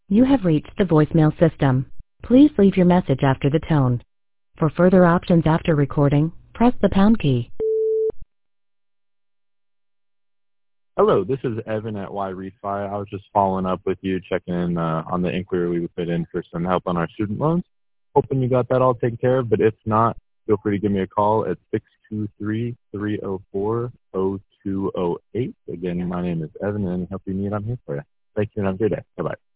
You have reached the voicemail system. Please leave your message after the tone. For further options after recording, press the pound key. Hello, this is Evan at YRefi. I was just following up with you, checking in on the inquiry we put in for some help on our student loans. Hoping you got that all taken care of, but if not, feel free to give me a call at 623-304-0208. Again, my name is Evan, and help you need, I'm here for you. Thank you, and have a good day. Bye-bye.